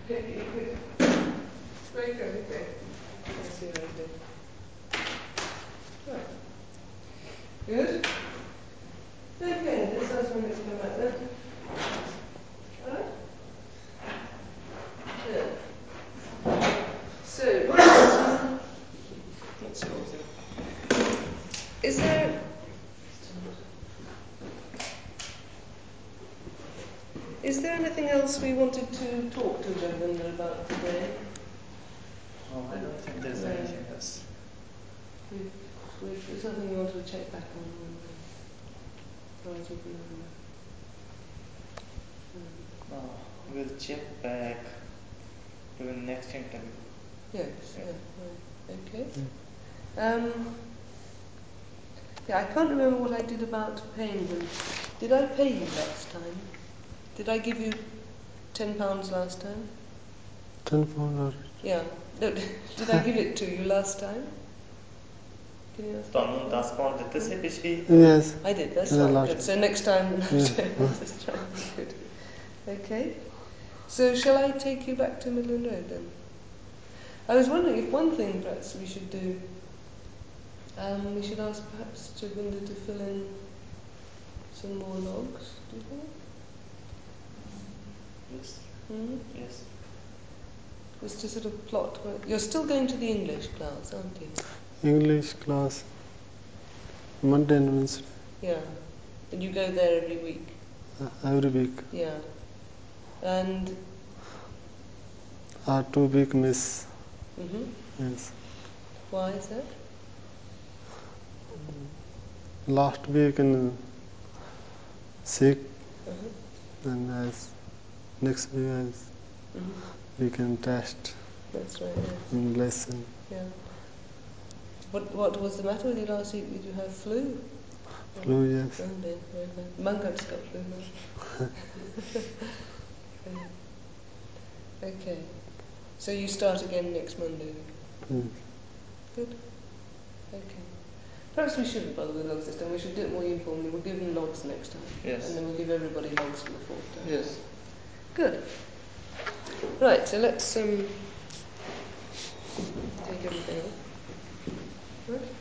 Okay, good. Very good, okay. Let's see what I do. Right. Good. Okay, this last one needs to come out then. Alright? Good. So, let's see what's in. Is there anything else we wanted to talk to Govinda about today? Oh, I don't think there's anything else. There's something we wanted to check back on. No, we'll check back during next interview. Yes, yeah, right. Okay. Yeah, I can't remember what I did about paying them. Did I pay you last time? Did I give you £10 last time? £10 Yeah. No, did I give it to you last time? Can you ask ਤੁਹਾਨੂੰ 10 pound ਦਿੱਤੇ ਸੀ ਪਿਛਲੀ Yes. I did, that's Yeah, fine. last Good. So next time, I'll just try and be good. Okay. So shall I take you back to Midland Road then? I was wondering if one thing perhaps we should do, we should ask perhaps Joginda to fill in some more logs, do you think? Yes. Hmm? Yes. Just to sort of plot. You're still going to the English class, aren't you? English class Monday and Wednesday. Yeah. And you go there every week? Every week. Yeah. And 2 week miss. Yes. Why is that? Last week in sick, and as next week as we can test That's right, yes. in lesson. Yeah. What was the matter with you last week? Did you have flu? Flu, yes. Oh dear, yeah. Mangat's got flu now. Okay. So you start again next Monday? Good. Okay. Perhaps we shouldn't bother with the log system. We should do it more informally. We'll give them logs next time. Yes. And then we'll give everybody logs for the fourth time. Yes. Good. Right, so let's take everything off. Right?